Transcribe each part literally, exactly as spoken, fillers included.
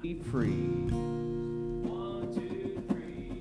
Free. One, two, three.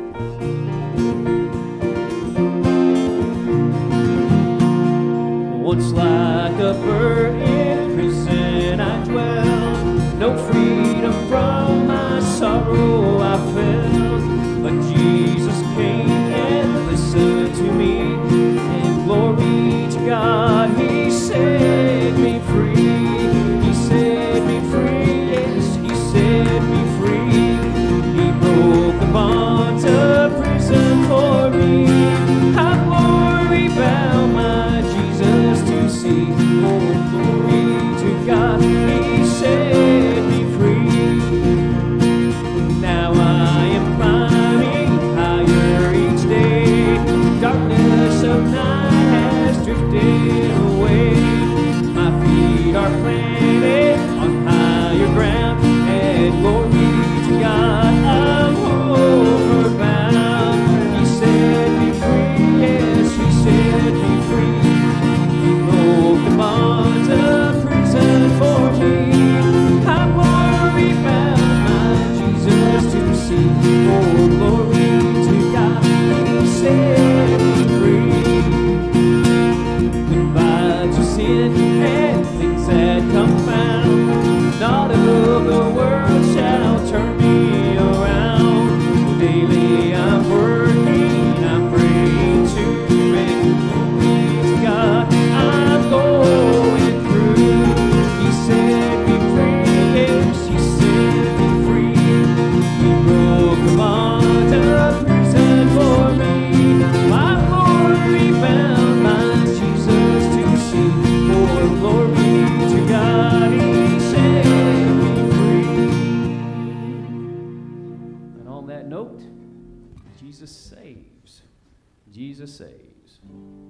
Once like a bird in prison I dwell, no freedom from my sorrow I felt, but Jesus came and listened to me, and glory to God, He set me free. He set me free, yes, He set me free. He broke the bonds of prison for me. How glory bound my Jesus to see. Oh, glory to God, He set me free. Now I am climbing higher each day. Darkness of night has drifted away. My feet are planted on higher ground, and glory to God, I'm homeward bound. He set me free, yes, He set me free. He broke the bonds of prison for me. How glory bound my Jesus to see. Oh, glory to God, He set me free. Goodbye to sin and things that confound. Not of the world shall turn me around. Daily I'm working, I'm praying to bring glory to God. I'm going through. He set me free, yes, He set me free. He broke the bonds of prison for me. My glory bound my Jesus to see. For glory to God, He set me free. And on that note, Jesus saves. Jesus saves.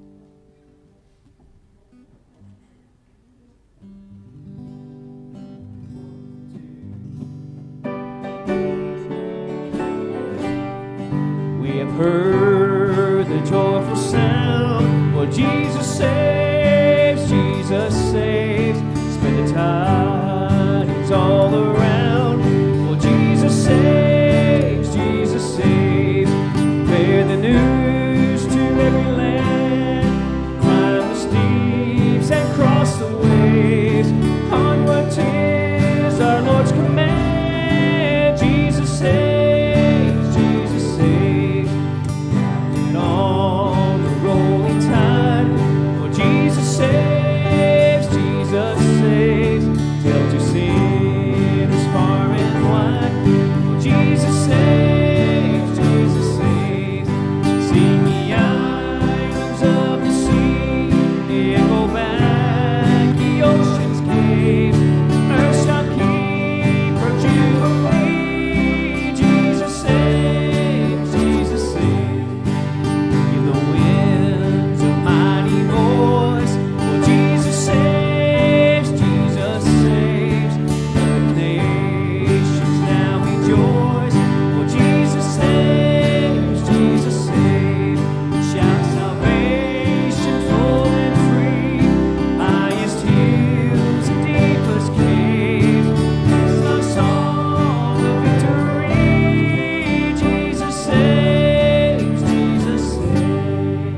We have heard the joyful sound. Well, Jesus saves, Jesus saves. Spread the tidings all around. Well, Jesus saves, Jesus saves. Bear the news to every land. Climb the steeps and cross the waves. Onward 'tis our Lord's command. Jesus saves, Jesus saves. And on the rolling tide, well, Jesus saves, Jesus saves. Tell to sinners far and wide, well, Jesus saves, Jesus saves. Sing the islands of the sea, echo back the ocean's cave. Earth shall keep her jubilee. Jesus saves, Jesus saves. Give the winds a mighty voice. Well, Jesus saves, Jesus saves. Let the nations now rejoice. Well, Jesus saves, Jesus saves. Shout salvation full and free. Highest hills and deepest caves. It's the song of victory. Jesus saves, Jesus saves.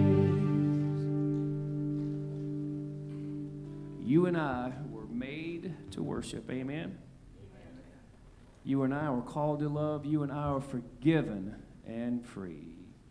You and I were made to worship, amen? You and I were called to love. You and I are forgiven and free.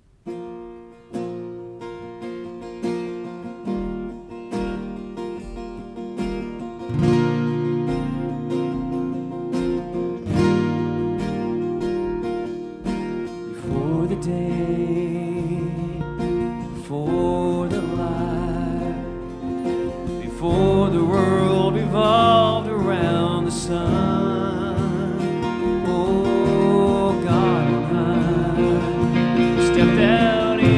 Before the day, before the light, before the world revolved around the sun, oh, God on high stepped out in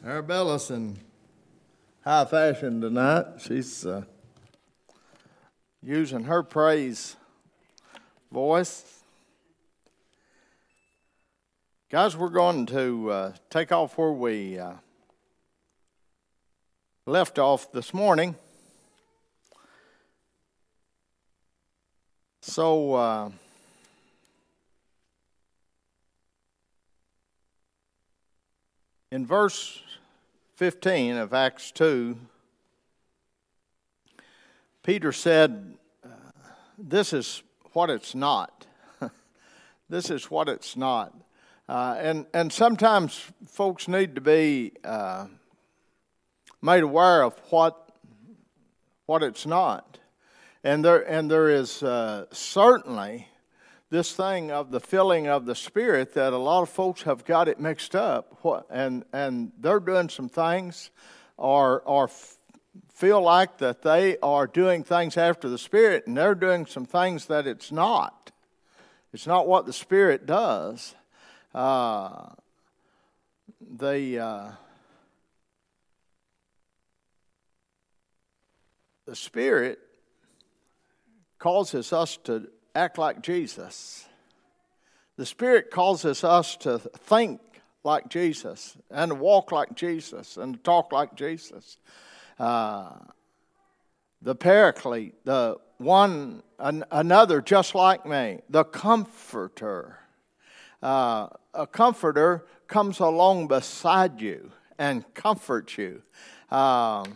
Arabella's in high fashion tonight. She's uh, using her praise voice. Guys, we're going to uh, take off where we uh, left off this morning. So, uh, in verse fifteen of Acts two, Peter said, uh, this is what it's not. This is what it's not. Uh, and, and sometimes folks need to be uh, made aware of what what it's not. And there and there is uh, certainly this thing of the filling of the Spirit that a lot of folks have got it mixed up, and and they're doing some things, or or feel like that they are doing things after the Spirit, and they're doing some things that it's not. It's not what the Spirit does. Uh, the uh, the Spirit causes us to act like Jesus. The Spirit causes us to think like Jesus, and to walk like Jesus, and to talk like Jesus. Uh, the Paraclete, the one, an, another just like me, the Comforter. Uh, a comforter comes along beside you and comforts you. Um,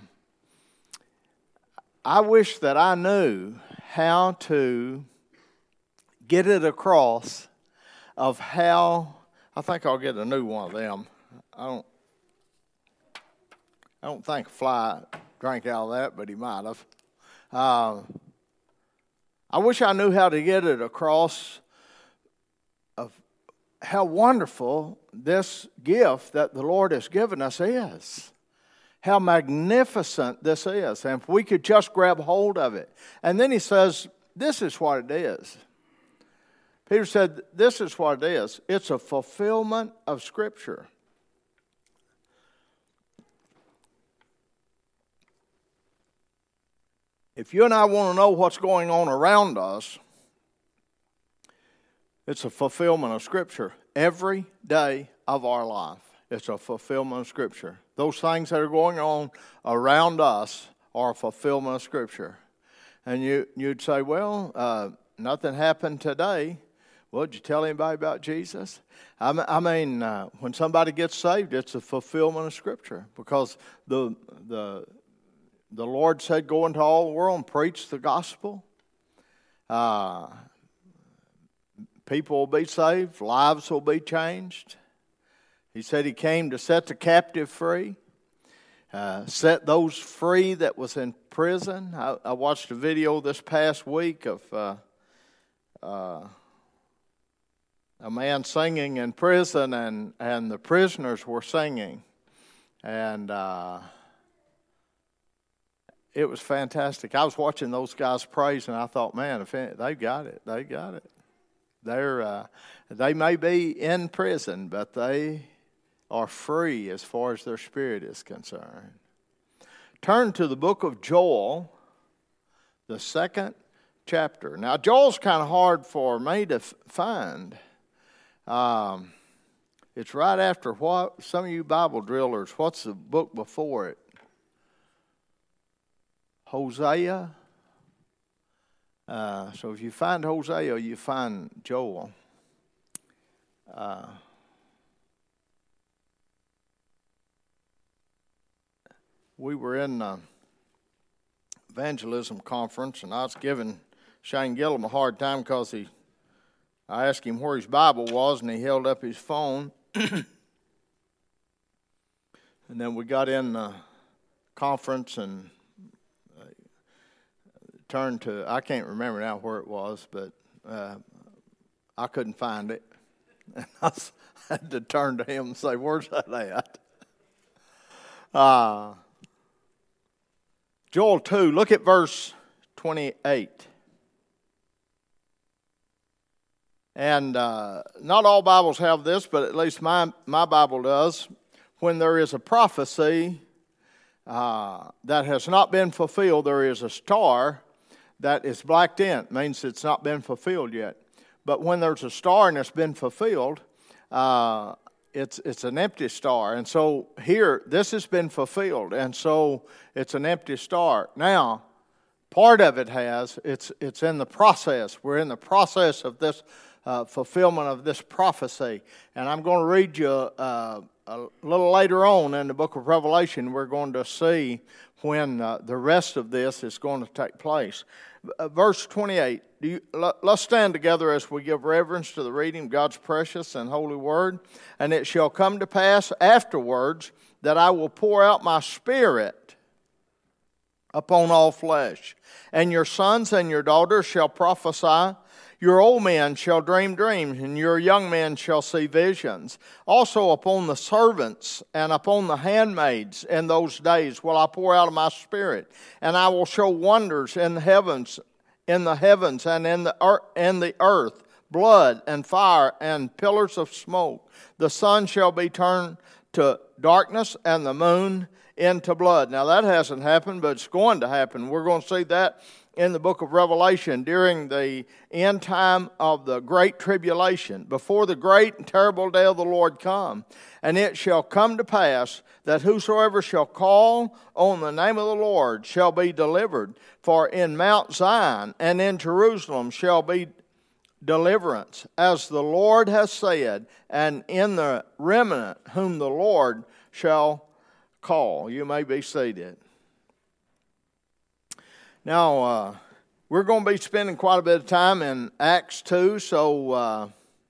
I wish that I knew how to get it across of how, I think I'll get a new one of them. I don't, I don't think a fly drank out of that, but he might have. Uh, I wish I knew how to get it across of how wonderful this gift that the Lord has given us is. How magnificent this is. And if we could just grab hold of it. And then he says, this is what it is. Peter said, this is what it is. It's a fulfillment of Scripture. If you and I want to know what's going on around us, it's a fulfillment of Scripture. Every day of our life, it's a fulfillment of Scripture. Those things that are going on around us are a fulfillment of Scripture. And you, you'd say, well, uh, nothing happened today. Well, did you tell anybody about Jesus? I, I mean, uh, when somebody gets saved, it's a fulfillment of Scripture. Because the the the Lord said, go into all the world and preach the gospel. Uh, people will be saved. Lives will be changed. He said he came to set the captive free, uh, set those free that was in prison. I, I watched a video this past week of uh, uh, a man singing in prison, and, and the prisoners were singing. And uh, it was fantastic. I was watching those guys praise, and I thought, man, if it, they got it, they got it. They're uh, they may be in prison, but they are free as far as their spirit is concerned. Turn to the book of Joel, the second chapter. Now, Joel's kind of hard for me to f- find. Um, it's right after what? Some of you Bible drillers, what's the book before it? Hosea. Uh, so if you find Hosea, you find Joel. Uh, we were in the evangelism conference, and I was giving Shane Gillum a hard time because he, I asked him where his Bible was, and he held up his phone. And then we got in the conference and turned to, I can't remember now where it was, but uh, I couldn't find it. And I had to turn to him and say, where's that at? Uh, Joel two, look at verse twenty-eight. And uh, not all Bibles have this, but at least my, my Bible does. when there is a prophecy uh, that has not been fulfilled, there is a star that is blacked in. It means it's not been fulfilled yet. But when there's a star and it's been fulfilled, uh, it's it's an empty star. And so here, this has been fulfilled, and so it's an empty star. Now, part of it has, it's it's in the process. We're in the process of this uh, fulfillment of this prophecy. And I'm going to read you uh, a little later on in the book of Revelation, we're going to see when uh, the rest of this is going to take place. Uh, verse twenty-eight, do you, let, let's stand together as we give reverence to the reading of God's precious and holy word. And it shall come to pass afterwards that I will pour out my spirit upon all flesh. And your sons and your daughters shall prophesy. Your old men shall dream dreams, and your young men shall see visions. Also upon the servants and upon the handmaids in those days will I pour out of my spirit, and I will show wonders in the heavens, in the heavens and in the earth, in the earth, blood and fire and pillars of smoke. The sun shall be turned to darkness, and the moon into blood. Now that hasn't happened, but it's going to happen. We're going to see that in the book of Revelation during the end time of the great tribulation, before the great and terrible day of the Lord come. And it shall come to pass that whosoever shall call on the name of the Lord shall be delivered. For in Mount Zion and in Jerusalem shall be deliverance, as the Lord has said, and in the remnant whom the Lord shall call. You may be seated. Now, uh, we're going to be spending quite a bit of time in Acts two, so uh,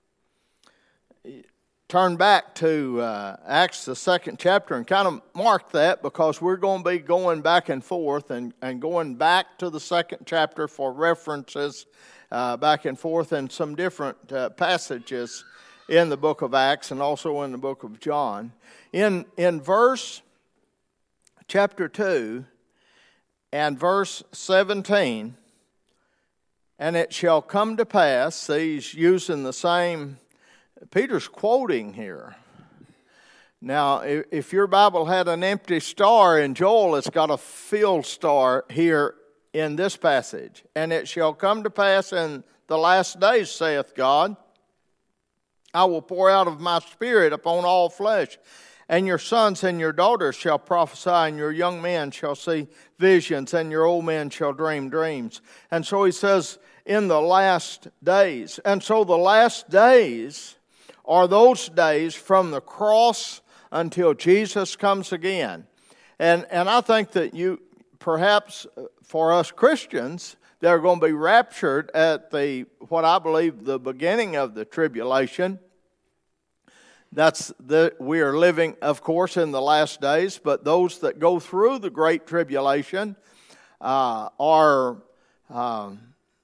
turn back to uh, Acts, the second chapter, and kind of mark that, because we're going to be going back and forth and, and going back to the second chapter for references uh, back and forth in some different uh, passages in the book of Acts and also in the book of John. In, in verse chapter two, and verse seventeen, and it shall come to pass, see, he's using the same, Peter's quoting here. Now, if your Bible had an empty star in Joel, it's got a filled star here in this passage. And it shall come to pass in the last days, saith God, I will pour out of my spirit upon all flesh. And your sons and your daughters shall prophesy, and your young men shall see visions, and your old men shall dream dreams. And so he says, in the last days. And so the last days are those days from the cross until Jesus comes again. And and I think that you, perhaps for us Christians, that are going to be raptured at the, what I believe, the beginning of the tribulation. That's the, we are living, of course, in the last days, but those that go through the great tribulation uh, are, um,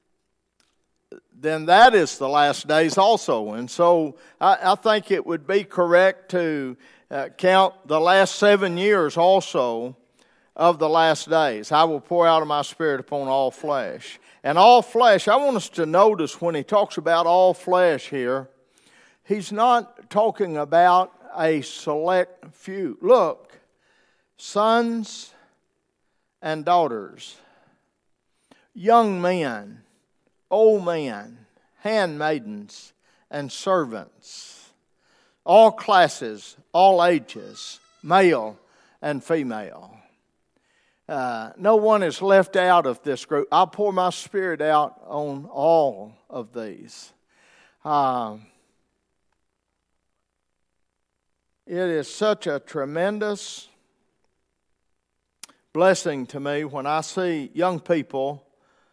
then that is the last days also. And so I, I think it would be correct to uh, count the last seven years also of the last days. I will pour out of my spirit upon all flesh. And all flesh, I want us to notice when he talks about all flesh here, he's not talking about a select few. Look, sons and daughters, young men, old men, handmaidens, and servants, all classes, all ages, male and female. Uh, no one is left out of this group. I'll pour my spirit out on all of these. Uh, It is such a tremendous blessing to me when I see young people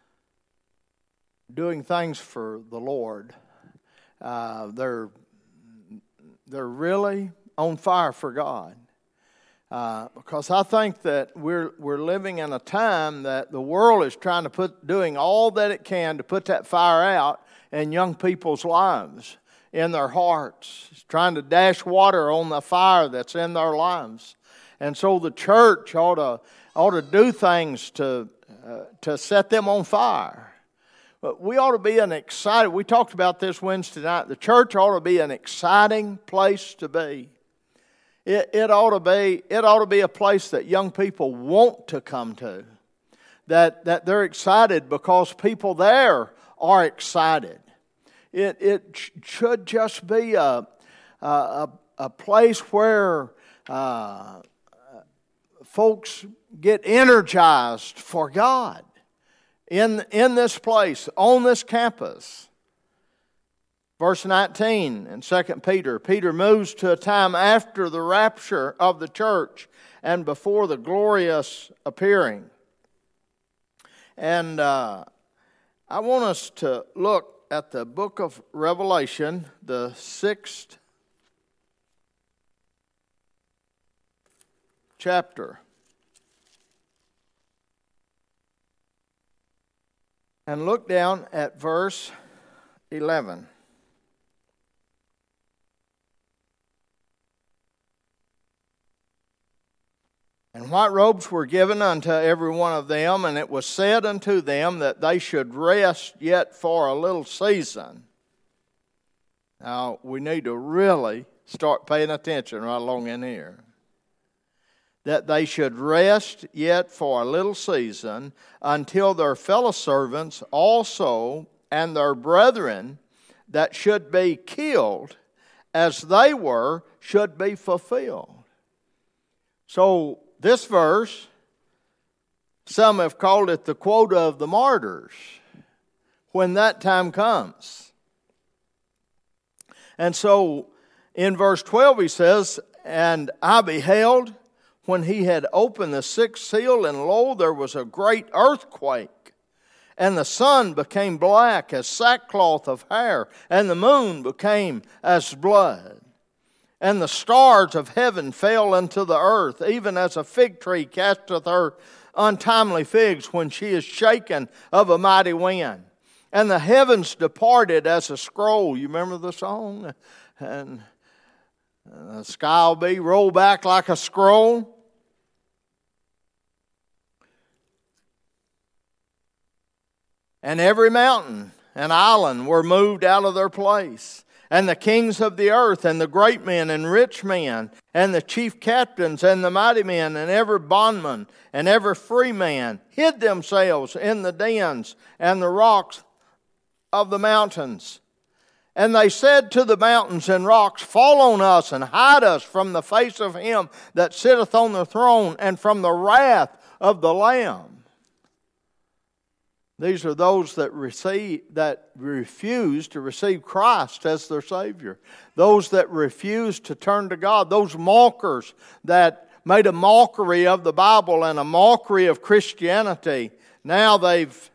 doing things for the Lord. Uh, they're they're really on fire for God. Uh, because I think that we're we're living in a time that the world is trying to put doing all that it can to put that fire out in young people's lives, in their hearts. It's trying to dash water on the fire that's in their lives. And so the church ought to ought to do things to uh, to set them on fire. But we ought to be an excited, we talked about this Wednesday night, the church ought to be an exciting place to be. It, it ought to be, it ought to be a place that young people want to come to. That, that they're excited because people there are excited. It, it sh- should just be a, a, a place where uh, folks get energized for God in, in this place, on this campus. Verse nineteen in Second Peter, Peter moves to a time after the rapture of the church and before the glorious appearing. And uh, I want us to look at the book of Revelation, the sixth chapter. And look down at verse eleven. And white robes were given unto every one of them, and it was said unto them that they should rest yet for a little season. Now, we need to really start paying attention right along in here. That they should rest yet for a little season until their fellow servants also and their brethren that should be killed as they were should be fulfilled. So, this verse, some have called it the quota of the martyrs when that time comes. And so in verse twelve he says, and I beheld when he had opened the sixth seal, and lo, there was a great earthquake. And the sun became black as sackcloth of hair, and the moon became as blood. And the stars of heaven fell into the earth, even as a fig tree casteth her untimely figs when she is shaken of a mighty wind. And the heavens departed as a scroll. You remember the song? And the sky will be rolled back like a scroll. And every mountain and island were moved out of their place. And the kings of the earth, and the great men, and rich men, and the chief captains, and the mighty men, and every bondman, and every free man, hid themselves in the dens and the rocks of the mountains. And they said to the mountains and rocks, fall on us, and hide us from the face of him that sitteth on the throne, and from the wrath of the Lamb. These are those that receive, that refuse to receive Christ as their Savior. Those that refuse to turn to God. Those mockers that made a mockery of the Bible and a mockery of Christianity. Now they've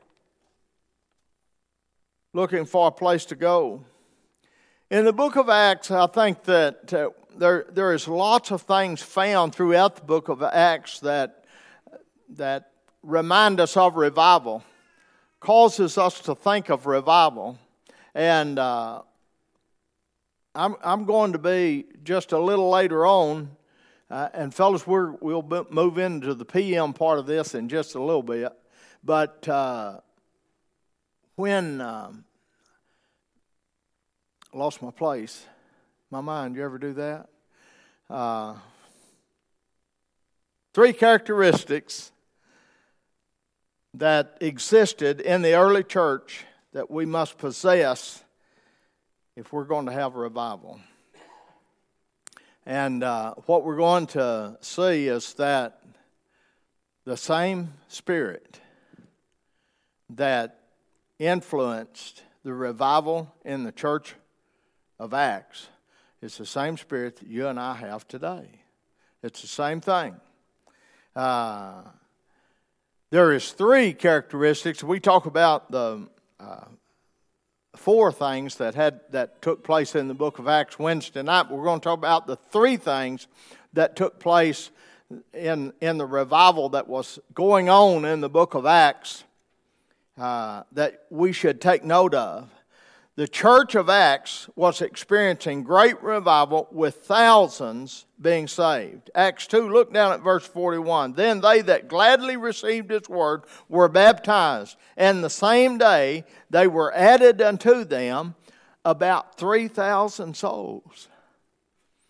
looking for a place to go. In the book of Acts, I think that uh, there there is lots of things found throughout the book of Acts that that remind us of revival. Causes us to think of revival. And uh, I'm, I'm going to be just a little later on, uh, and fellas, we're, we'll move into the P M part of this in just a little bit. But uh, when um, I lost my place, my mind, you ever do that? Uh, three characteristics that existed in the early church that we must possess if we're going to have a revival. And uh, what we're going to see is that the same Spirit that influenced the revival in the church of Acts is the same Spirit that you and I have today. It's the same thing. Uh, There is three characteristics. We talk about the uh, four things that had that took place in the book of Acts Wednesday night. We're going to talk about the three things that took place in in the revival that was going on in the book of Acts uh, that we should take note of. The church of Acts was experiencing great revival with thousands being saved. Acts two, look down at verse forty-one. Then they that gladly received his word were baptized, and the same day they were added unto them about three thousand souls.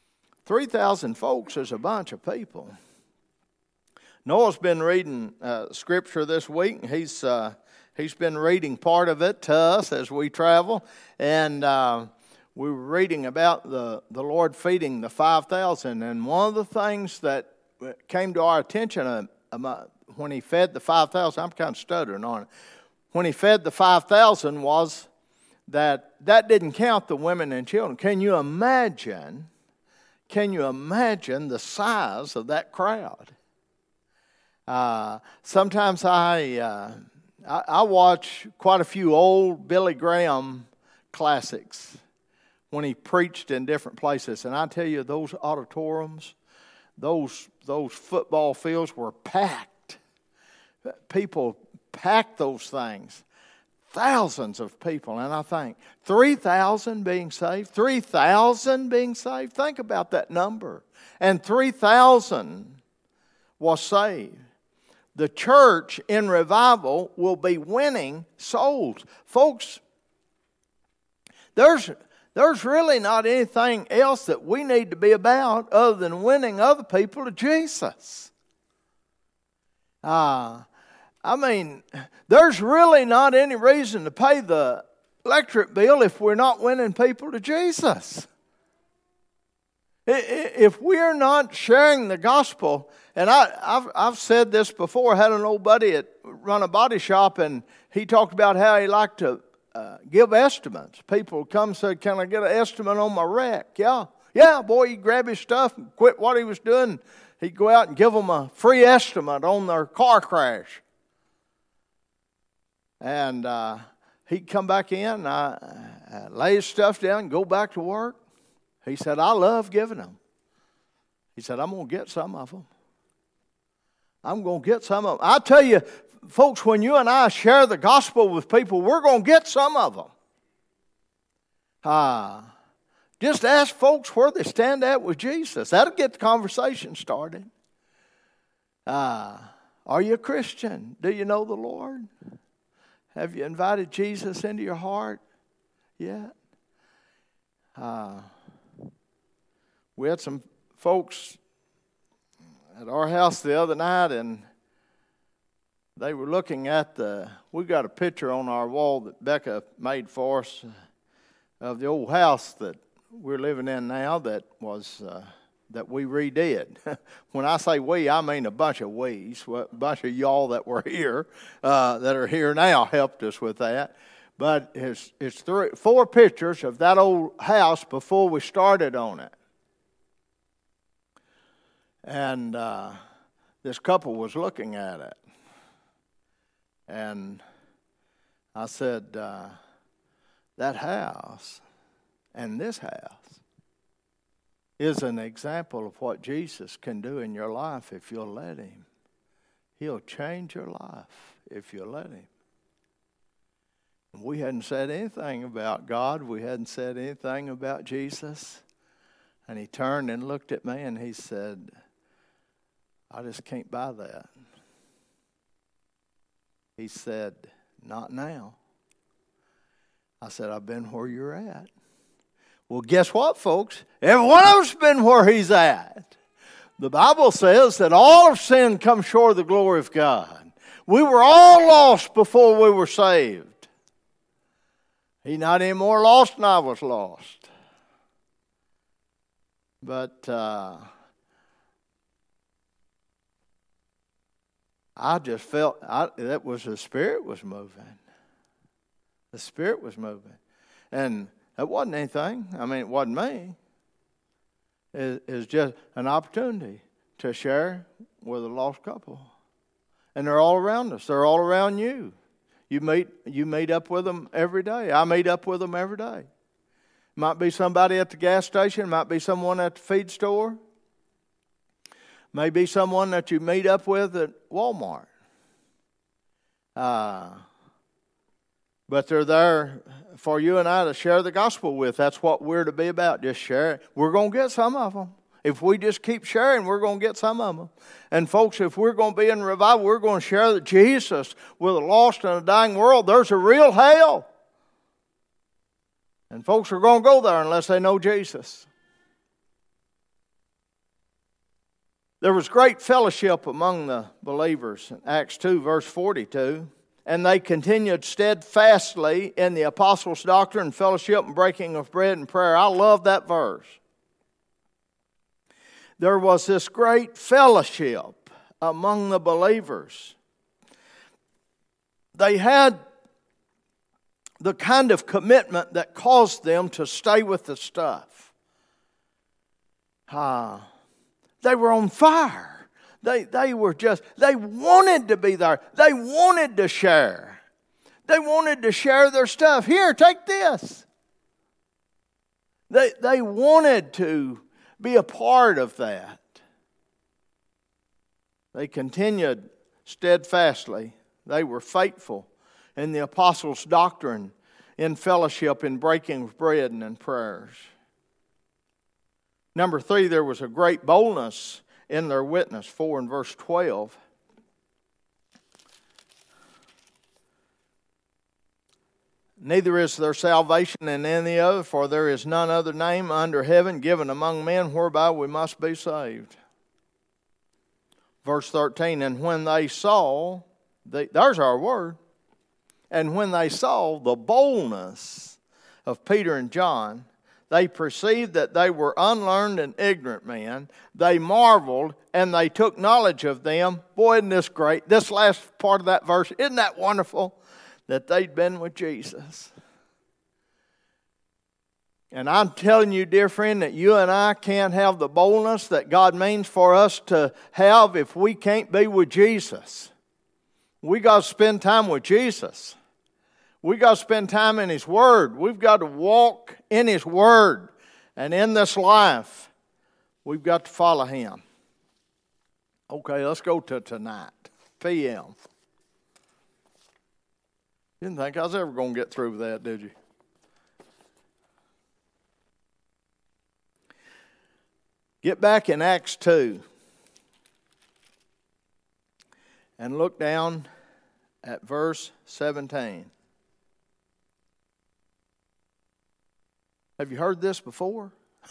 three thousand folks is a bunch of people. Noah's been reading uh, Scripture this week. He's uh, he's been reading part of it to us as we travel. And uh, we were reading about the, the Lord feeding the five thousand. And one of the things that came to our attention uh, when he fed the five thousand, I'm kind of stuttering on it. When he fed the five thousand was that that didn't count the women and children. Can you imagine, can you imagine the size of that crowd? Uh, sometimes I, uh, I I watch quite a few old Billy Graham classics when he preached in different places. And I tell you, those auditoriums, those those football fields were packed. People packed those things. Thousands of people. And I think, three thousand being saved? three thousand being saved? Think about that number. And three thousand was saved. The church in revival will be winning souls. Folks, there's, there's really not anything else that we need to be about other than winning other people to Jesus. Uh, I mean, there's really not any reason to pay the electric bill if we're not winning people to Jesus. If we're not sharing the gospel, and I, I've, I've said this before, I had an old buddy that run a body shop, and he talked about how he liked to uh, give estimates. People come and say, can I get an estimate on my wreck? Yeah, yeah, boy, he'd grab his stuff and quit what he was doing. He'd go out and give them a free estimate on their car crash. And uh, he'd come back in, uh, uh, lay his stuff down, and go back to work. He said, I love giving them. He said, I'm going to get some of them. I'm going to get some of them. I tell you, folks, when you and I share the gospel with people, we're going to get some of them. Uh, just ask folks where they stand at with Jesus. That'll get the conversation started. Uh, are you a Christian? Do you know the Lord? Have you invited Jesus into your heart yet? Uh, we had some folks at our house the other night, and they were looking at the, we got a picture on our wall that Becca made for us of the old house that we're living in now that was, uh, that we redid. When I say we, I mean a bunch of we's, a bunch of y'all that were here, uh, that are here now helped us with that. But it's, it's three, four pictures of that old house before we started on it. And uh, this couple was looking at it. And I said, uh, that house and this house is an example of what Jesus can do in your life if you'll let Him. He'll change your life if you'll let Him. We hadn't said anything about God. We hadn't said anything about Jesus. And he turned and looked at me and he said, I just can't buy that. He said, not now. I said, I've been where you're at. Well, guess what, folks? Every one of us has been where he's at. The Bible says that all of sin comes short of the glory of God. We were all lost before we were saved. He's not any more lost than I was lost. But uh, I just felt I, that was the Spirit was moving. The Spirit was moving. And it wasn't anything. I mean, it wasn't me. It, it's just an opportunity to share with a lost couple. And they're all around us. They're all around you. You meet you meet up with them every day. I meet up with them every day. Might be somebody at the gas station. Might be someone at the feed store. Maybe someone that you meet up with at Walmart. Uh, but they're there for you and I to share the gospel with. That's what we're to be about. Just share it. We're going to get some of them. If we just keep sharing, we're going to get some of them. And folks, if we're going to be in revival, we're going to share that Jesus with a lost and a dying world. There's a real hell. And folks are going to go there unless they know Jesus. There was great fellowship among the believers in Acts two, verse forty-two. And they continued steadfastly in the apostles' doctrine, fellowship, and breaking of bread and prayer. I love that verse. There was this great fellowship among the believers. They had the kind of commitment that caused them to stay with the stuff. Ah, they were on fire. They, they were just, they wanted to be there. They wanted to share. They wanted to share their stuff. Here, take this. They, they wanted to be a part of that. They continued steadfastly. They were faithful in the apostles' doctrine, in fellowship, in breaking of bread, and in prayers. Number three, there was a great boldness in their witness. four and verse twelve. Neither is there salvation in any other, for there is none other name under heaven given among men whereby we must be saved. Verse thirteen, and when they saw, the, there's our word, and when they saw the boldness of Peter and John, they perceived that they were unlearned and ignorant men. They marveled and they took knowledge of them. Boy, isn't this great? This last part of that verse, isn't that wonderful? That they'd been with Jesus. And I'm telling you, dear friend, that you and I can't have the boldness that God means for us to have if we can't be with Jesus. We got to spend time with Jesus. We got to spend time in His Word. We've got to walk in His Word. And in this life, we've got to follow Him. Okay, let's go to tonight, P M Didn't think I was ever going to get through with that, did you? Get back in Acts two and look down at verse seventeen. Have you heard this before?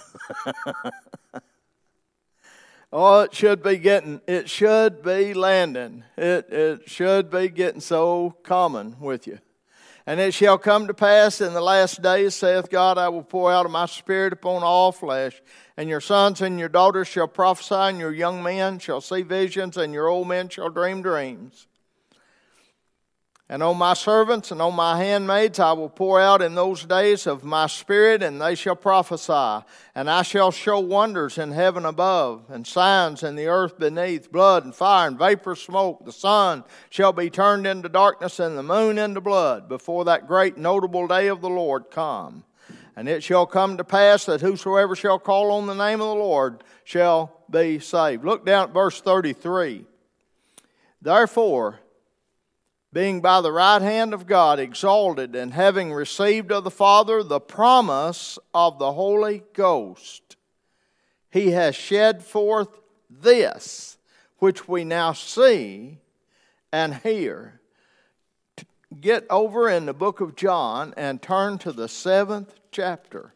Oh, it should be getting, it should be landing. It, it should be getting so common with you. And it shall come to pass in the last days, saith God, I will pour out of my Spirit upon all flesh, and your sons and your daughters shall prophesy, and your young men shall see visions, and your old men shall dream dreams. And on my servants and on my handmaids I will pour out in those days of my Spirit, and they shall prophesy. And I shall show wonders in heaven above, and signs in the earth beneath, blood and fire and vapor smoke. The sun shall be turned into darkness, and the moon into blood, before that great notable day of the Lord come. And it shall come to pass that whosoever shall call on the name of the Lord shall be saved. Look down at verse thirty-three. Therefore, being by the right hand of God exalted, and having received of the Father the promise of the Holy Ghost, He has shed forth this, which we now see and hear. Get over in the book of John and turn to the seventh chapter.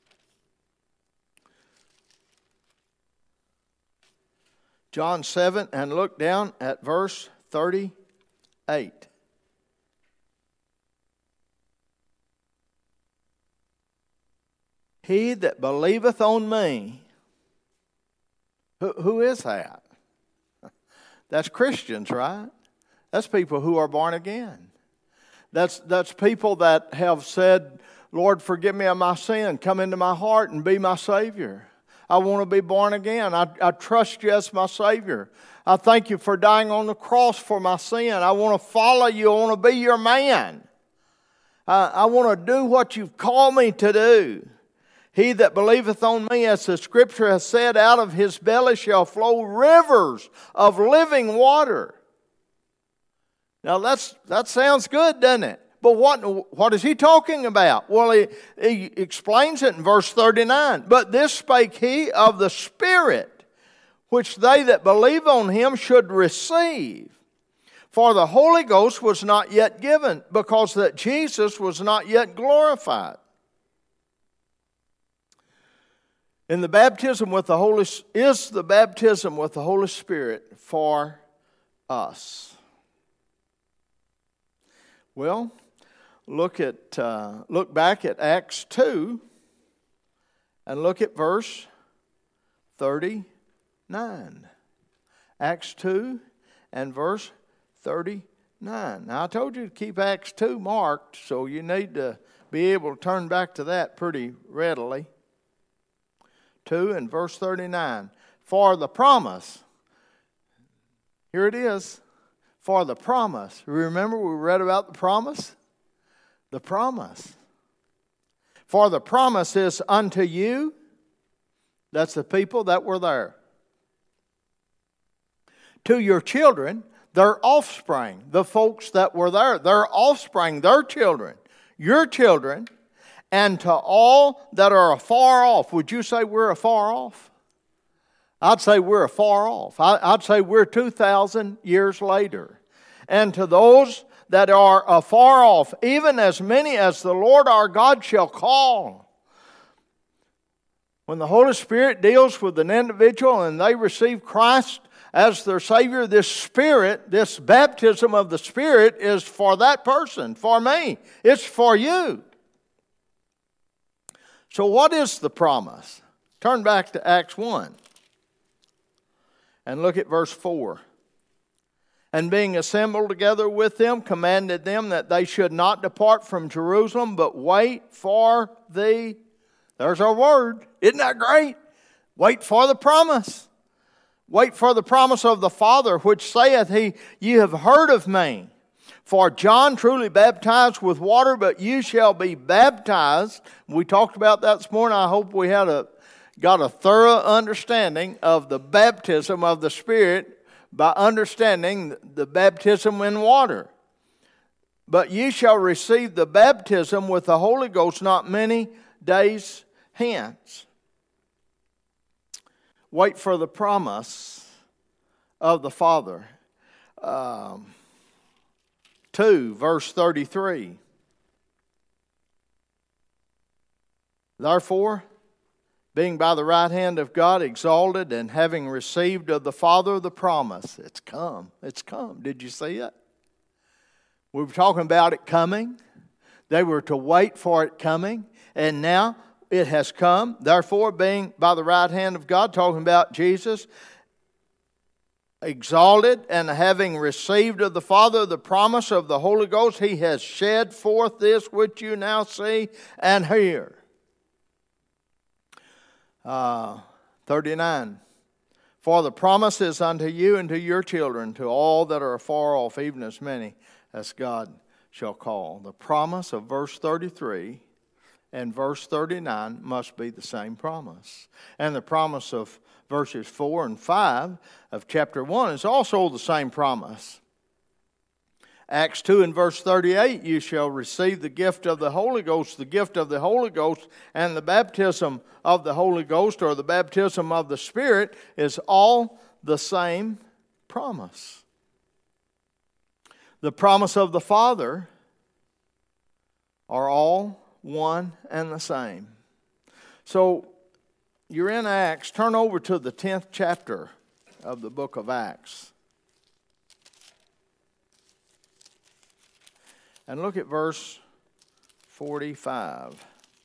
John seven, and look down at verse thirty-eight. He that believeth on me. Who, who is that? That's Christians, right? That's people who are born again. That's, that's people that have said, Lord, forgive me of my sin. Come into my heart and be my Savior. I want to be born again. I, I trust you as my Savior. I thank you for dying on the cross for my sin. I want to follow you. I want to be your man. I, I want to do what you've called me to do. He that believeth on me, as the Scripture has said, out of his belly shall flow rivers of living water. Now that's that sounds good, doesn't it? But what, what is he talking about? Well, he, he explains it in verse thirty-nine. But this spake he of the Spirit, which they that believe on him should receive. For the Holy Ghost was not yet given, because that Jesus was not yet glorified. In the baptism with the Holy is the baptism with the Holy Spirit for us? Well, look at uh, look back at Acts two and look at verse thirty-nine. Acts two and verse thirty-nine. Now I told you to keep Acts two marked, so you need to be able to turn back to that pretty readily. two and verse thirty-nine. For the promise, here it is, for the promise. Remember we read about the promise? The promise. For the promise is unto you, that's the people that were there, to your children, their offspring, the folks that were there, their offspring, their children, your children, and to all that are afar off. Would you say we're afar off? I'd say we're afar off. I'd say we're two thousand years later. And to those that are afar off, even as many as the Lord our God shall call. When the Holy Spirit deals with an individual and they receive Christ as their Savior, this Spirit, this baptism of the Spirit is for that person, for me. It's for you. So what is the promise? Turn back to Acts one and look at verse four. And being assembled together with them, commanded them that they should not depart from Jerusalem, but wait for the, there's our word. Isn't that great? Wait for the promise. Wait for the promise of the Father, which saith he, ye have heard of me. For John truly baptized with water, but you shall be baptized. We talked about that this morning. I hope we had a got a thorough understanding of the baptism of the Spirit by understanding the baptism in water. But ye shall receive the baptism with the Holy Ghost not many days hence. Wait for the promise of the Father. Um, two, verse thirty-three. Therefore, being by the right hand of God exalted, and having received of the Father the promise. It's come. It's come. Did you see it? We were talking about it coming. They were to wait for it coming. And now it has come. Therefore, being by the right hand of God, talking about Jesus, exalted, and having received of the Father the promise of the Holy Ghost, He has shed forth this which you now see and hear. Uh, thirty-nine. For the promise is unto you and to your children, to all that are afar off, even as many as God shall call. The promise of verse thirty-three and verse thirty-nine must be the same promise. And the promise of verses four and five of chapter one is also the same promise. Acts two and verse thirty-eight, you shall receive the gift of the Holy Ghost. The gift of the Holy Ghost and the baptism of the Holy Ghost, or the baptism of the Spirit, is all the same promise. The promise of the Father are all one and the same. So, you're in Acts. Turn over to the tenth chapter of the book of Acts. And look at verse forty-five.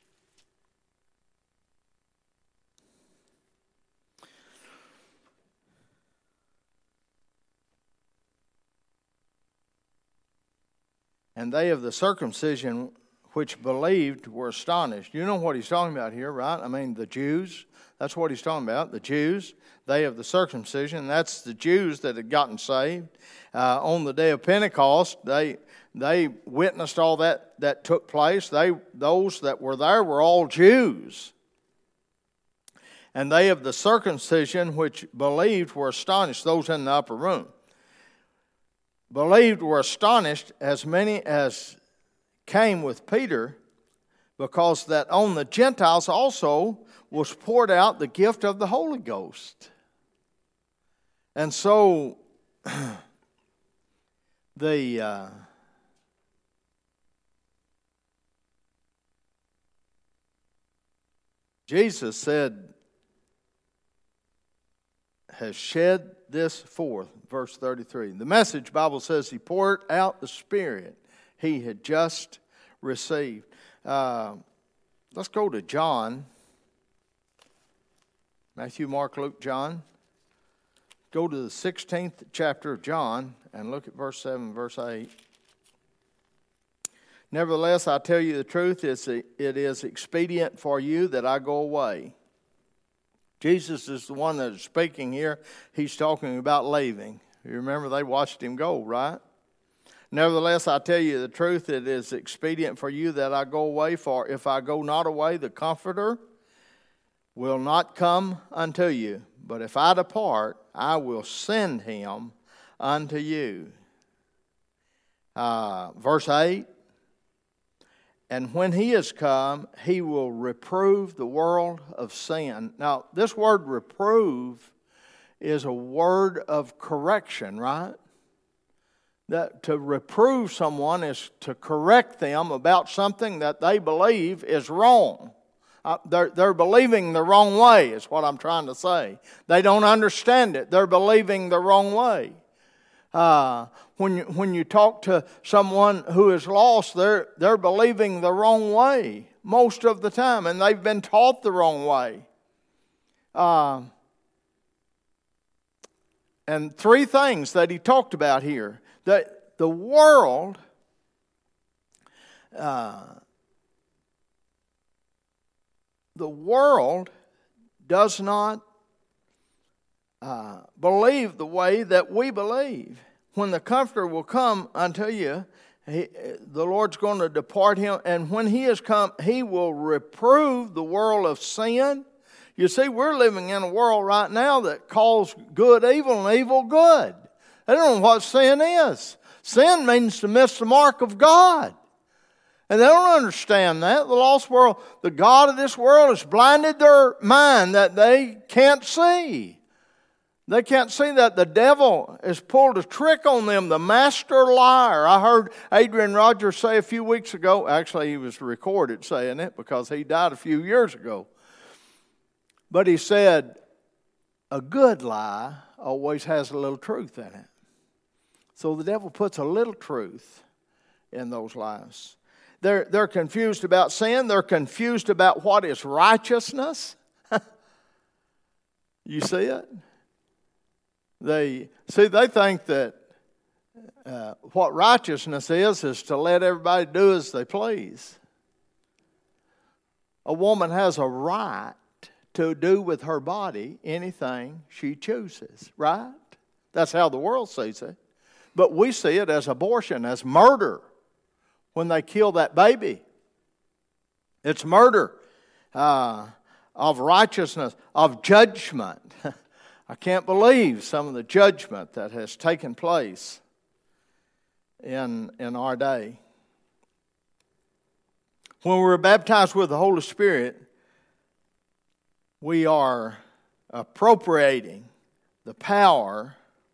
And they of the circumcision which believed were astonished. You know what he's talking about here, right? I mean, the Jews. That's what he's talking about. The Jews, they of the circumcision. That's the Jews that had gotten saved. Uh, on the day of Pentecost, they they witnessed all that that took place. They those that were there were all Jews. And they of the circumcision which believed were astonished. Those in the upper room. Believed were astonished, as many as came with Peter, because that on the Gentiles also was poured out the gift of the Holy Ghost. And so the uh, Jesus said has shed this forth. Verse thirty-three. The Message Bible says he poured out the Spirit he had just received. Uh, let's go to John. Matthew, Mark, Luke, John. Go to the sixteenth chapter of John and look at verse seven, verse eight. Nevertheless, I tell you the truth, it's, it is expedient for you that I go away. Jesus is the one that is speaking here. He's talking about leaving. You remember they watched him go, right? Nevertheless, I tell you the truth, it is expedient for you that I go away, for if I go not away, the Comforter will not come unto you. But if I depart, I will send him unto you. Uh, verse eight. And when he is come, he will reprove the world of sin. Now, this word reprove is a word of correction, right? That to reprove someone is to correct them about something that they believe is wrong. Uh, they're, they're believing the wrong way is what I'm trying to say. They don't understand it. They're believing the wrong way. Uh, when you, when you talk to someone who is lost, they're, they're believing the wrong way most of the time, and they've been taught the wrong way. Uh, and three things that he talked about here. That the world uh, the world does not uh, believe the way that we believe. When the Comforter will come unto you, he, the Lord's going to depart him, and when he has come, he will reprove the world of sin. You see, we're living in a world right now that calls good evil and evil good. They don't know what sin is. Sin means to miss the mark of God. And they don't understand that. The lost world, the God of this world has blinded their mind that they can't see. They can't see that the devil has pulled a trick on them, the master liar. I heard Adrian Rogers say a few weeks ago, actually he was recorded saying it because he died a few years ago. But he said, a good lie always has a little truth in it. So the devil puts a little truth in those lies. They're, they're confused about sin. They're confused about what is righteousness. You see it? They see. They think that uh, what righteousness is is to let everybody do as they please. A woman has a right to do with her body anything she chooses, right? That's how the world sees it. But we see it as abortion, as murder, when they kill that baby. It's murder uh, of righteousness, of judgment. I can't believe some of the judgment that has taken place in, in our day. When we're baptized with the Holy Spirit, we are appropriating the power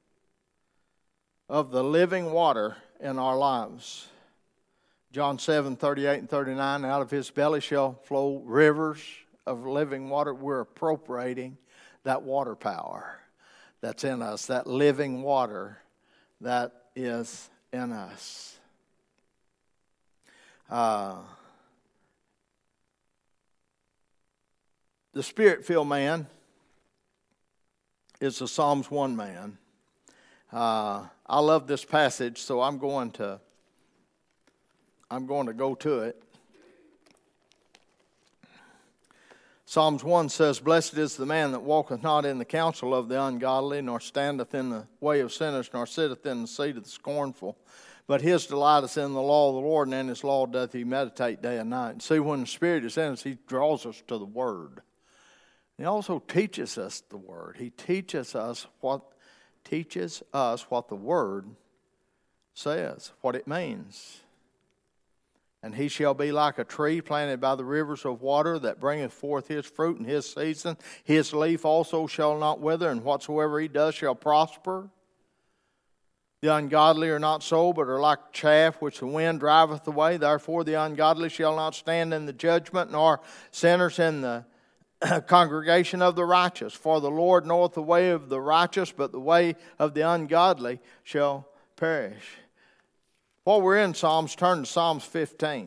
of the living water in our lives. John seven, thirty-eight and thirty-nine, out of his belly shall flow rivers of living water. We're appropriating that water power that's in us, that living water that is in us. Uh, the Spirit-filled man is the Psalms one man. Uh, I love this passage, so I'm going to I'm going to go to it. Psalms one says, Blessed is the man that walketh not in the counsel of the ungodly, nor standeth in the way of sinners, nor sitteth in the seat of the scornful. But his delight is in the law of the Lord, and in his law doth he meditate day and night. See, when the Spirit is in us, he draws us to the Word. He also teaches us the Word. He teaches us what teaches us what the Word says, what it means. And he shall be like a tree planted by the rivers of water that bringeth forth his fruit in his season. His leaf also shall not wither, and whatsoever he does shall prosper. The ungodly are not so, but are like chaff which the wind driveth away. Therefore the ungodly shall not stand in the judgment, nor sinners in the congregation of the righteous. For the Lord knoweth the way of the righteous, but the way of the ungodly shall perish. While we're in Psalms, turn to Psalms fifteen.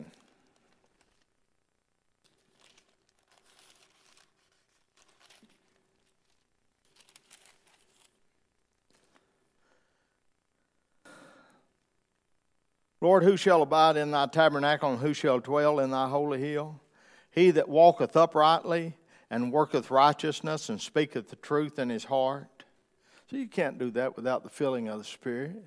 Lord, who shall abide in thy tabernacle, and who shall dwell in thy holy hill? He that walketh uprightly, and worketh righteousness, and speaketh the truth in his heart. So you can't do that without the filling of the Spirit.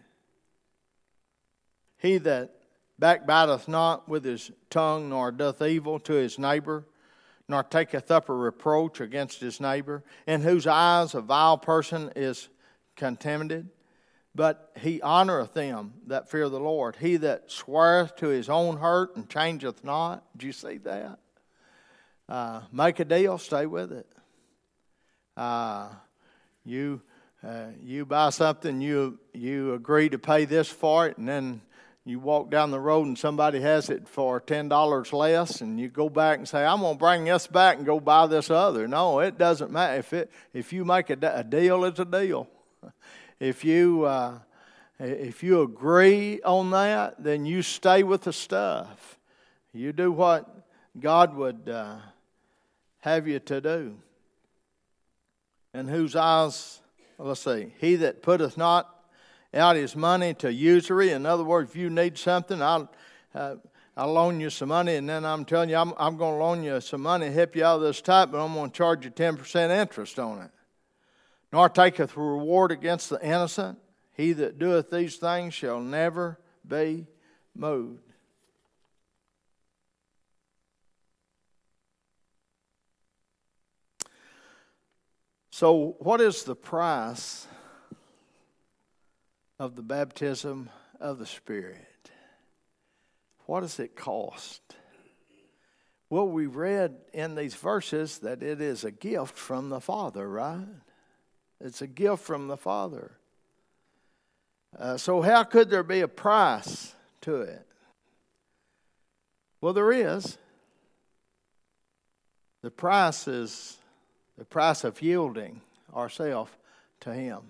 He that backbiteth not with his tongue, nor doth evil to his neighbor, nor taketh up a reproach against his neighbor, in whose eyes a vile person is contemned, but he honoreth them that fear the Lord. He that sweareth to his own hurt and changeth not. Did you see that? Uh, make a deal, stay with it. Uh, you uh, you buy something, you you agree to pay this for it, and then you walk down the road and somebody has it for ten dollars less, and you go back and say, I'm going to bring this back and go buy this other. No, it doesn't matter. If it if you make a, a deal, it's a deal. If you uh, if you agree on that, then you stay with the stuff. You do what God would uh, have you to do. And whose eyes, let's see, he that putteth not out his money to usury. In other words, if you need something, I'll uh, I'll loan you some money, and then I'm telling you, I'm I'm going to loan you some money, help you out of this type, but I'm going to charge you ten percent interest on it. Nor taketh reward against the innocent. He that doeth these things shall never be moved. So, what is the price of the baptism of the Spirit? What does it cost? Well, we read in these verses that it is a gift from the Father, right? It's a gift from the Father. Uh, so how could there be a price to it? Well, there is. The price is the price of yielding ourselves to Him.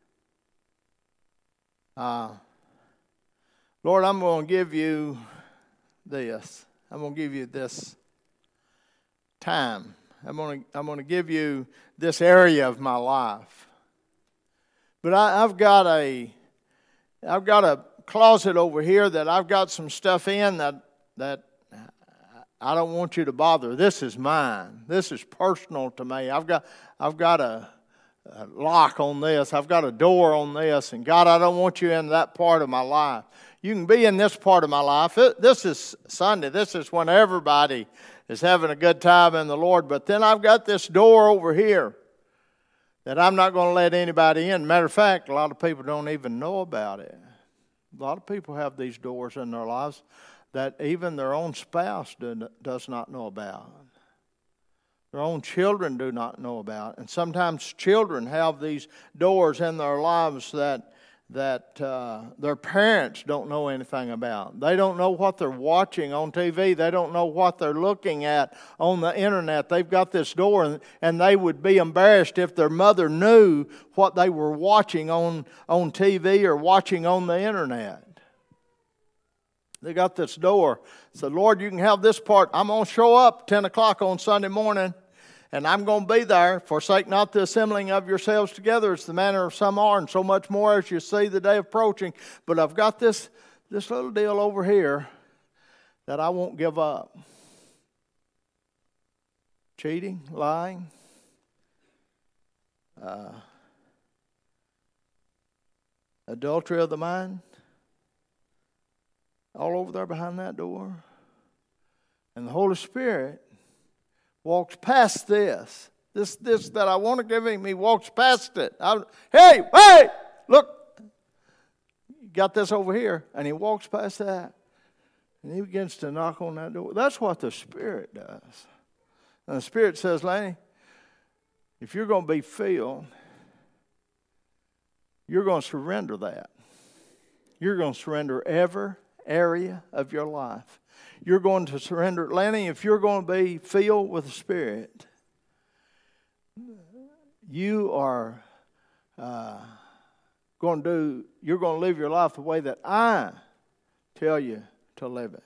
Uh, Lord, I'm going to give you this. I'm going to give you this time. I'm going to, I'm going to give you this area of my life. But I, I've got a, I've got a closet over here that I've got some stuff in that that I don't want you to bother. This is mine. This is personal to me. I've got, I've got a, a lock on this. I've got a door on this. And God, I don't want you in that part of my life. You can be in this part of my life. It, this is Sunday. This is when everybody is having a good time in the Lord. But then I've got this door over here that I'm not going to let anybody in. Matter of fact, a lot of people don't even know about it. A lot of people have these doors in their lives that even their own spouse do, does not know about. Their own children do not know about. And sometimes children have these doors in their lives that that uh, their parents don't know anything about. They don't know what they're watching on T V. They don't know what they're looking at on the internet. They've got this door, and, and they would be embarrassed if their mother knew what they were watching on, on T V or watching on the internet. They got this door. Said, Lord, you can have this part. I'm going to show up ten o'clock on Sunday morning, and I'm going to be there. Forsake not the assembling of yourselves together. It's the manner of some are, and so much more as you see the day approaching. But I've got this, this little deal over here that I won't give up. Cheating, lying, uh, adultery of the mind, all over there behind that door. And the Holy Spirit walks past this. This this that I want to give him, he walks past it. I, hey, hey, look. You got this over here. And he walks past that. And he begins to knock on that door. That's what the Spirit does. And the Spirit says, Lanny, if you're going to be filled, you're going to surrender that. You're going to surrender every area of your life. You're going to surrender. Lanny, if you're going to be filled with the Spirit, you are uh, going to do, you're going to live your life the way that I tell you to live it.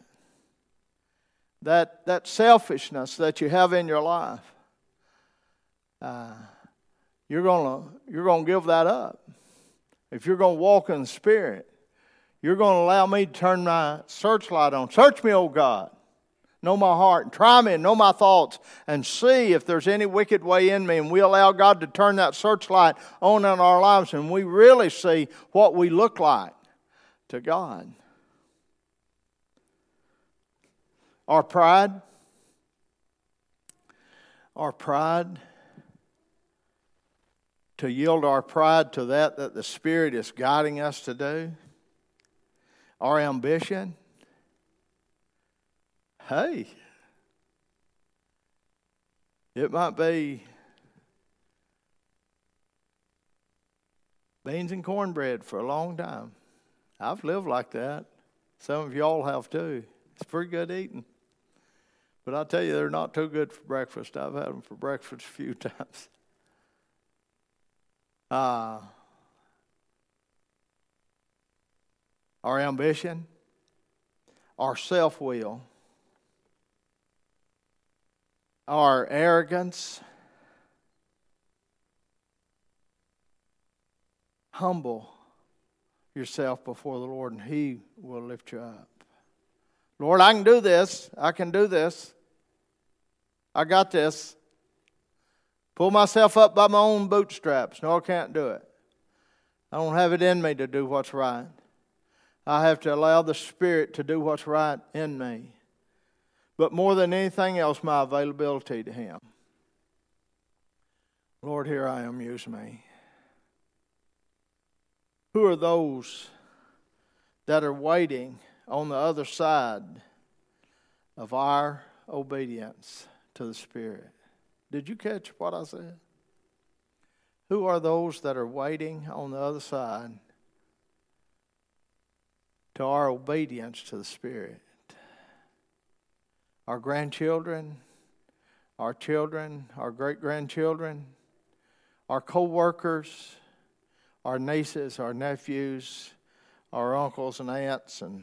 That that selfishness that you have in your life, uh, you're gonna you're gonna give that up. If you're gonna walk in the Spirit, you're gonna allow me to turn my searchlight on. Search me, O God. Know my heart and try me and know my thoughts and see if there's any wicked way in me. And we allow God to turn that searchlight on in our lives, and we really see what we look like to God. Our pride, our pride, to yield our pride to that that the Spirit is guiding us to do. Our ambition, hey, it might be beans and cornbread for a long time. I've lived like that. Some of y'all have too. It's pretty good eating. But I'll tell you, they're not too good for breakfast. I've had them for breakfast a few times. Uh, our ambition, our self-will, our arrogance, humble yourself before the Lord and He will lift you up. Lord, I can do this. I can do this. I got this. Pull myself up by my own bootstraps. No, I can't do it. I don't have it in me to do what's right. I have to allow the Spirit to do what's right in me. But more than anything else, my availability to Him. Lord, here I am. Use me. Who are those that are waiting on the other side of our obedience to the Spirit? Did you catch what I said? Who are those that are waiting on the other side to our obedience to the Spirit? Our grandchildren, our children, our great-grandchildren, our co-workers, our nieces, our nephews, our uncles and aunts, and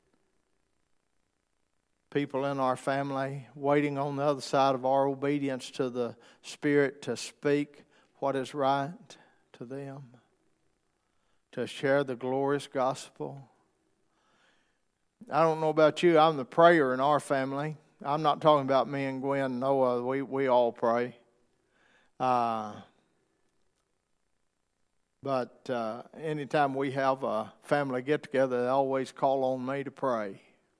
people in our family waiting on the other side of our obedience to the Spirit to speak what is right to them, to share the glorious gospel. I don't know about you, I'm the prayer in our family. I'm not talking about me and Gwen and Noah. We, we all pray. Uh, but uh, anytime we have a family get-together, they always call on me to pray.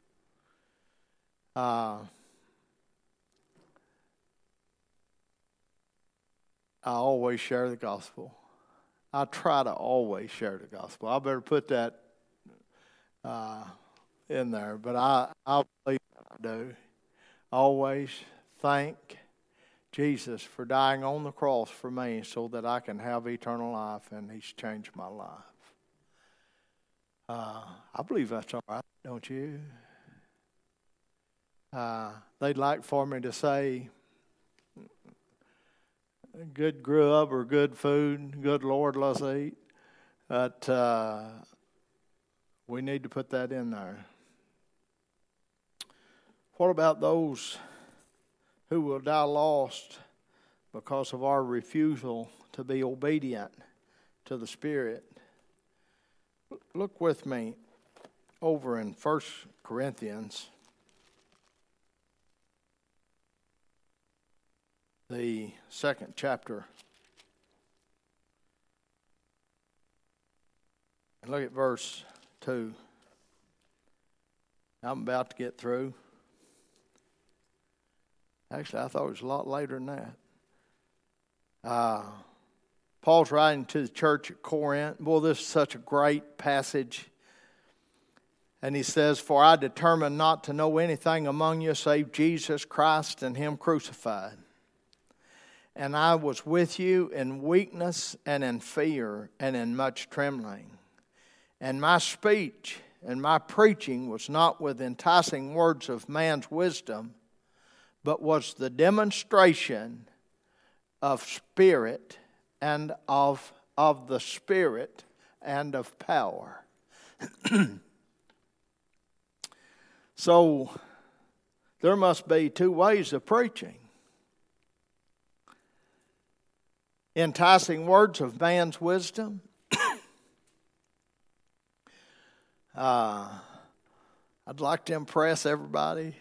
Uh, I always share the gospel. I try to always share the gospel. I better put that uh, in there, but I, I believe I do. Always thank Jesus for dying on the cross for me so that I can have eternal life, and He's changed my life. Uh, I believe that's all right, don't you? Uh, they'd like for me to say good grub or good food, good Lord, let's eat. But uh, we need to put that in there. What about those who will die lost because of our refusal to be obedient to the Spirit? Look with me over in First Corinthians, the second chapter. And look at verse two. I'm about to get through. Actually, I thought it was a lot later than that. Uh, Paul's writing to the church at Corinth. Boy, this is such a great passage. And he says, "For I determined not to know anything among you save Jesus Christ and Him crucified. And I was with you in weakness and in fear and in much trembling. And my speech and my preaching was not with enticing words of man's wisdom, but was the demonstration of spirit and of, of the Spirit and of power. So there must be two ways of preaching. Enticing words of man's wisdom. uh, I'd like to impress everybody.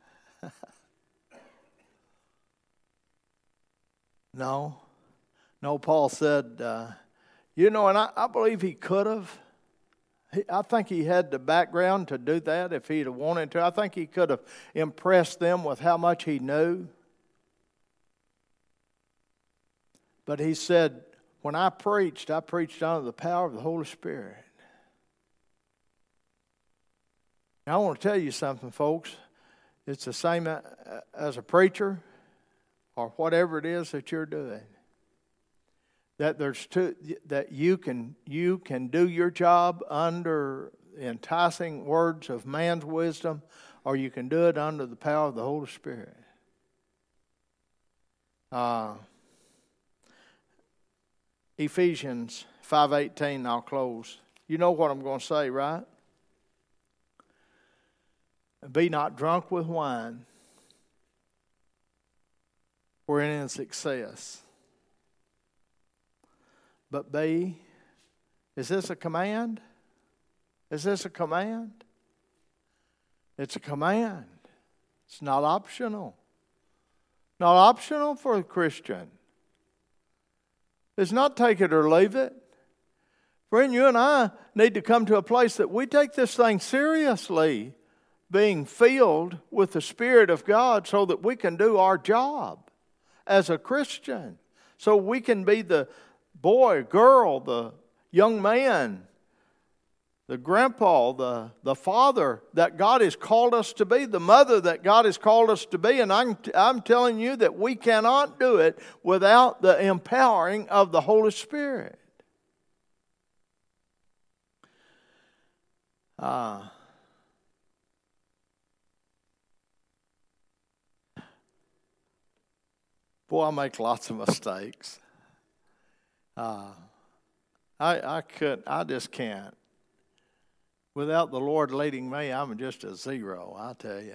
No. No, Paul said, uh, you know, and I, I believe he could have. He, I think he had the background to do that if he'd have wanted to. I think he could have impressed them with how much he knew. But he said, when I preached, I preached under the power of the Holy Spirit. Now, I want to tell you something, folks. It's the same as a preacher or whatever it is that you're doing. That there's two, that you can you can do your job under enticing words of man's wisdom, or you can do it under the power of the Holy Spirit. Uh, Ephesians five eighteen. I'll close. You know what I'm going to say, right? Be not drunk with wine, wherein is excess. But be, is this a command? Is this a command? It's a command. It's not optional. Not optional for a Christian. It's not take it or leave it. Friend, you and I need to come to a place that we take this thing seriously, being filled with the Spirit of God so that we can do our job as a Christian. So we can be the boy, girl, the young man, the grandpa, the, the father that God has called us to be, the mother that God has called us to be. And I'm, I'm telling you that we cannot do it without the empowering of the Holy Spirit. Uh, boy, I make lots of mistakes. Uh, I I could I just can't. Without the Lord leading me, I'm just a zero. I tell you.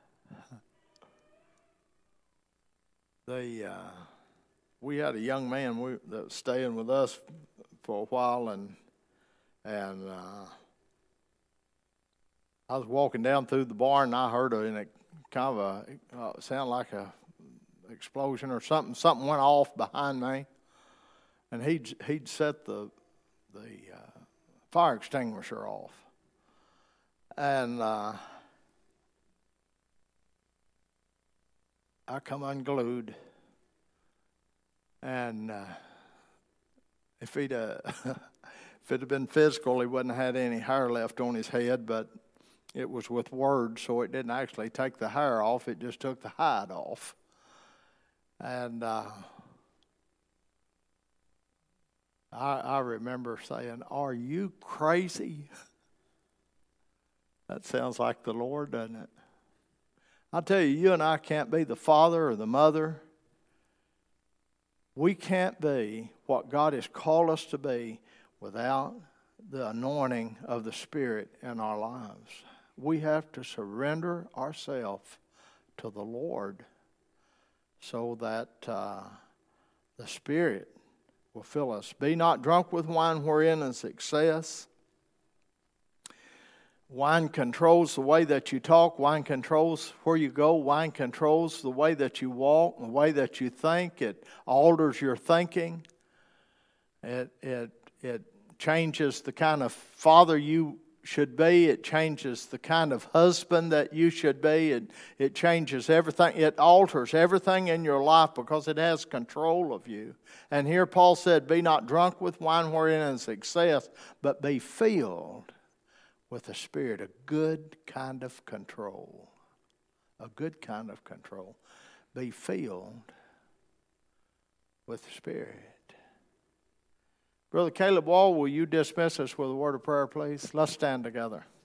They uh, we had a young man we, that was staying with us for a while, and and uh, I was walking down through the barn, and I heard a, in a kind of a uh, sound like a explosion or something. Something went off behind me. And he'd, he'd set the, the uh, fire extinguisher off. And uh, I come unglued. And uh, if he'd uh, if it had been physical, he wouldn't have had any hair left on his head, but it was with words, so it didn't actually take the hair off. It just took the hide off. And Uh, I, I remember saying, are you crazy? That sounds like the Lord, doesn't it? I tell you, you and I can't be the father or the mother. We can't be what God has called us to be without the anointing of the Spirit in our lives. We have to surrender ourselves to the Lord so that uh, the Spirit will fill us. Be not drunk with wine wherein is excess. Wine controls the way that you talk. Wine controls where you go. Wine controls the way that you walk, the way that you think. It alters your thinking. It it it changes the kind of father you should be. It changes the kind of husband that you should be. It, it changes everything. It alters everything in your life because it has control of you. And here Paul said, be not drunk with wine wherein is excess, but be filled with the Spirit, a good kind of control. A good kind of control. Be filled with the Spirit. Brother Caleb Wall, will you dismiss us with a word of prayer, please? Let's stand together.